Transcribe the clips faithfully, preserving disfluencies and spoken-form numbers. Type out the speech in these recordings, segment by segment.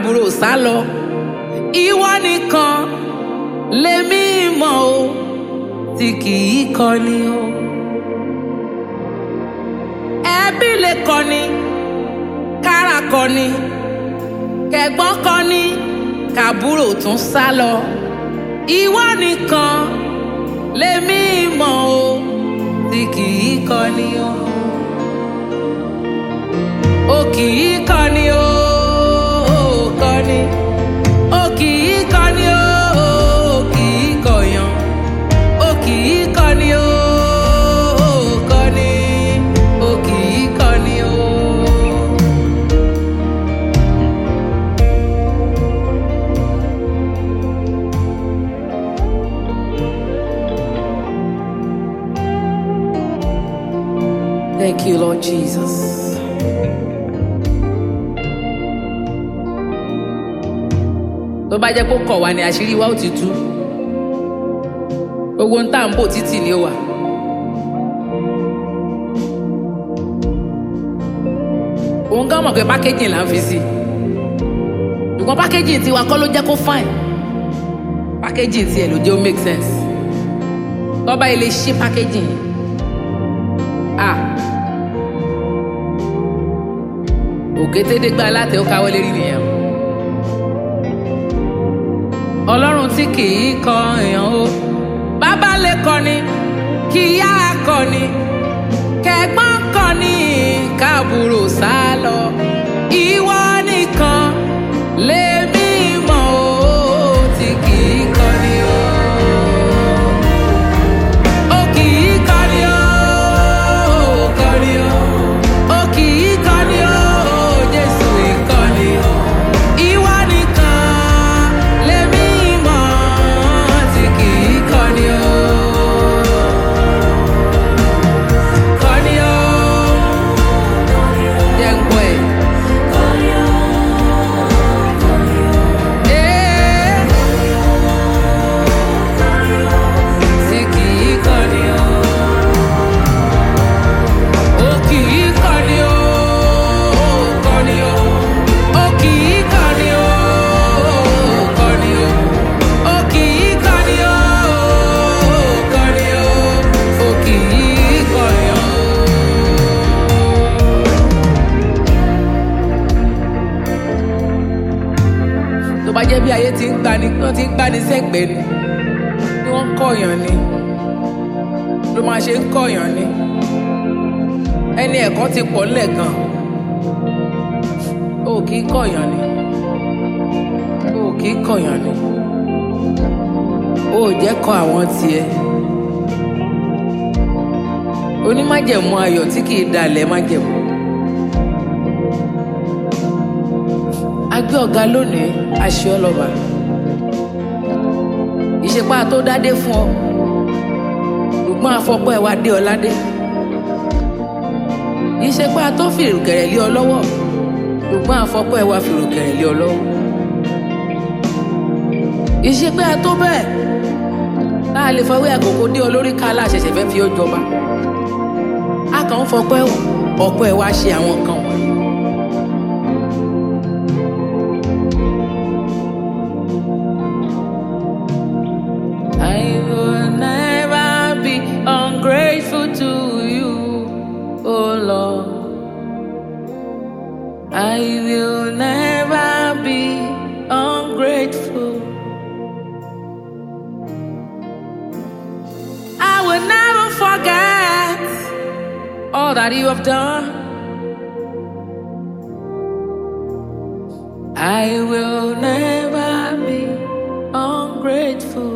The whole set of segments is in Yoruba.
káàbùrò sá lọ. Ìwọ nìkan lèmi mọ̀ o tí kì í kọni o. Ẹbí lè kọni, kára kọni, kẹ̀gbọ́n kọni, káàbùrò tún sá lọ. Ìwọ nìkan lèmi mọ̀ o tí kì í kọni o. O kì í kọni o, o kọni. O kì í kọni o, o kì í kọ̀yàn. O kì í kọni o, o kọni. O kì í kọni o. Thank you, Lord Jesus. Tó bá jẹ́ kó kọ̀ wá ní àṣírí wa ó ti tú. Gbogbo ń tà ń bò títì ni ó wà. Òun gán mọ̀ pé packaging là ń fi sí. Ṣùgbọ́n packaging tiwa kọ́ ló jẹ́ kó fine. Packaging tiẹ̀ ló jẹ́ ó make sense. Tó bá ilé ṣí packaging. Ah. Òkétédégbá aláàtẹ ó káwọ́ lérí nìyẹn. Ọlọ́run tí kì í kọ èèyàn o. Bàbá lè kọni, kí ìyá kọni, kẹ̀gbọ́n kọni, káàbùrò sá lọ. Ìwọ nìkan lèmi mọ̀ o tí kì í kọni o. O kì í kọni o, o kọni o. O kì í kọni o, Jésù ìkọni o. Ìwọ nìkan lèmi mọ̀ tí kì í kọni o. Kọni o. Jẹ́ ń gbọ́ ẹ̀. Eh. Tí kì í kọni o. O kì í kọni o, o kọni o. O kì í kọni o, o kọni o. O kì í kọni o, o kọni o. O kì í kọni o. Tó bá jẹ́ bí ayé ti ń gbani, wọ́n ti ń gbani sẹ́gbẹ̀ẹ́ ni, bí wọ́n ń kọ̀yàn ni, ló máa ṣe ń kọ̀yàn ni. Ẹni ẹ̀kọ́ ti pọ̀ ńlẹ̀ gan. O kì í kọ̀yàn ni. O kì í kọ̀yàn ni. O ò jẹ́ kọ àwọn tiẹ̀. Onímájẹ̀mú ayọ̀ tí kì í dalẹ̀ májẹ̀mú. A gbé ọ̀gá lónìí, àṣẹ ọlọ́ba. Ìṣepá tó dádé fún ọ. Ṣùgbọ́n àfọpọ́ ẹ̀ wá dé ọ ládé. Ìṣepá tó fìrùkẹ̀rẹ̀ lé ọ lọ́wọ́. Ṣùgbọ́n àfọpọ́ ẹ̀ wá fìrùkẹ̀rẹ̀ lé ọ lọ́wọ́. Ìṣepá tó bẹ́ẹ̀. Tá a lè fọwé àkókò dé ọ lórí ká aláṣẹṣẹ fẹ́ fi ọ jọba. A kàn ń fọpẹ́ ọ̀pọ̀ ẹ̀ wá ṣe àwọn nǹkan wọ̀nyí. I will never be ungrateful to you, oh Lord. I will never be ungrateful. I will never forget all that you have done. I will never be ungrateful.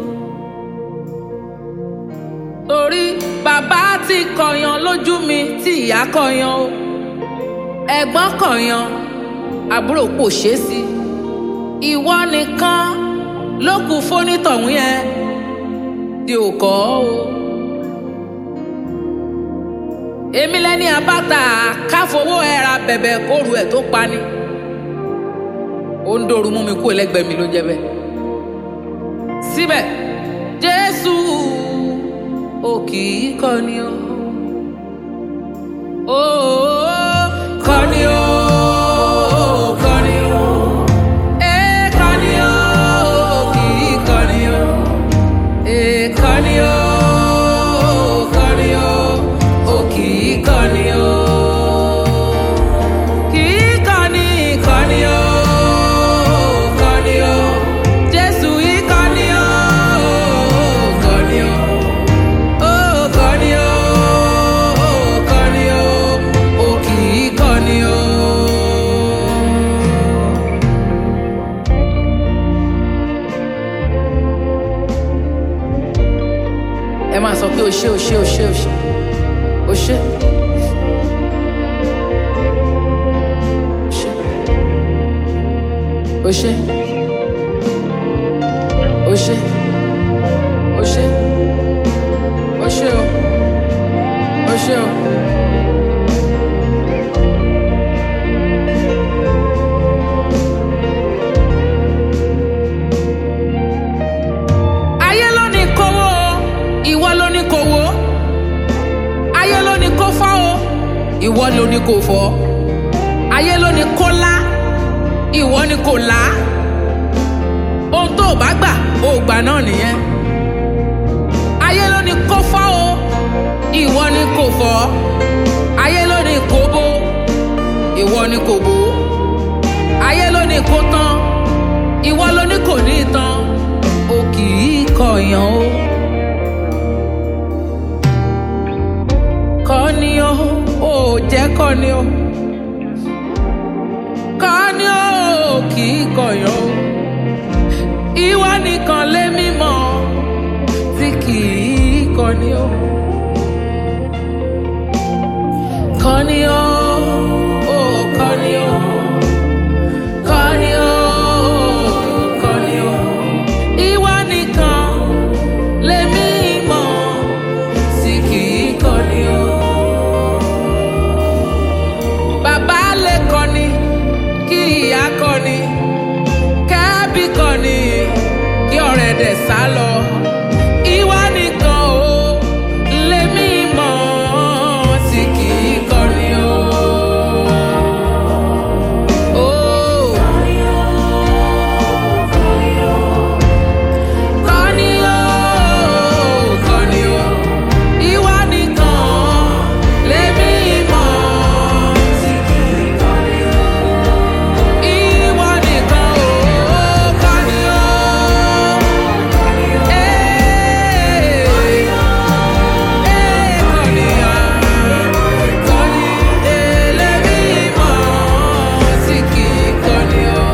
Torí bàbá ti kọ̀yàn lójú mi tí ìyá kọ̀yàn o. Ẹ̀gbọ́n kọ̀yàn, àbúrò kò ṣeé sí. Ìwọ nìkan ló kù fónítọ̀hún yẹn tí ò kọ́ o. Èmi lẹ́ni àbáta káfowó ẹ̀ra bẹ̀bẹ̀ kóru ẹ̀ tó pani. Ó ń dòru mú mi kú ẹlẹ́gbẹ̀ẹ́ mi ló jẹ́ bẹ́ẹ̀. Síbẹ̀, Jésù ò kì í kọni o. Ó kọni o, kọni o. o ṣé o ṣé o ṣé o ṣé o ṣé. O ṣé o ṣé o ṣé o ṣé o o ṣé o. Ayé ló ní kówó ìwọ ló ní kówó ayé ló ní kó fọ́ o ìwọ ló ní kó fọ́ ayé ló ní kó lá ìwọ ni kò lá ohun tó o bá gbà o gbà náà nìyẹn ayé ló ní kó fọ́ o ìwọ ni kò fọ́ ayé ló ní kó bó ìwọ ni kò bó ayé ló ní kó tán ìwọ ló ní kò ní tán o kì í kọ̀yàn o kọ́ ni o ò jẹ́ kọ́ ni o kọ́ ni o kì í kọ̀yàn o ìwọ nìkan lé mímọ́ tí kì í kọ́ ni o kọ́ ni o ò kọ́ ni o kọ́ ni o kọ́ ni o ìwọ nìkan lé mímọ́ tí kì í kọ́ ni o bàbá lè kọ́ ni kí ìyá kọ́ ni kẹ́bí kọ́ ni kí ọ̀rẹ́ dẹ̀ sá lọ ìwọ nìkan o lèmi mọ̀ tí kì í kọ́ ni o. Kọ́ ni o, kọ́ ni o, ìwọ nìkan lèmi mọ̀ tí kì í kọ́ ni o. Ìwọ nìkan o, kọ́ ni o. Ee, ee, kọ́ ni o. Kọ́ ni, ee, lèmi mọ̀ tí kì í kọ́ ni o.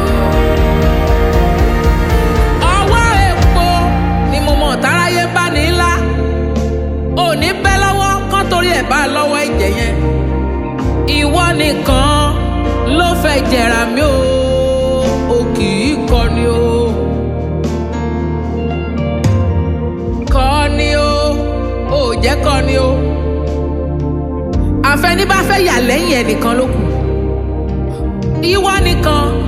Ọwọ́ epo ni mo mọ̀ táráyé bá ní ńlá òní bẹ́ lọ́wọ́ kán torí ẹ̀ bá lọ́wọ́ ẹ̀jẹ̀ yẹn ìwọ nìkan ló fẹ́ jẹ̀rà mí o o kì í kọ́ ni o kọ́ ni o ò jẹ́ kọ́ ni o àfẹní bá fẹ́ yà lẹ́yìn ẹnìkan ló kù ìwọ nìkan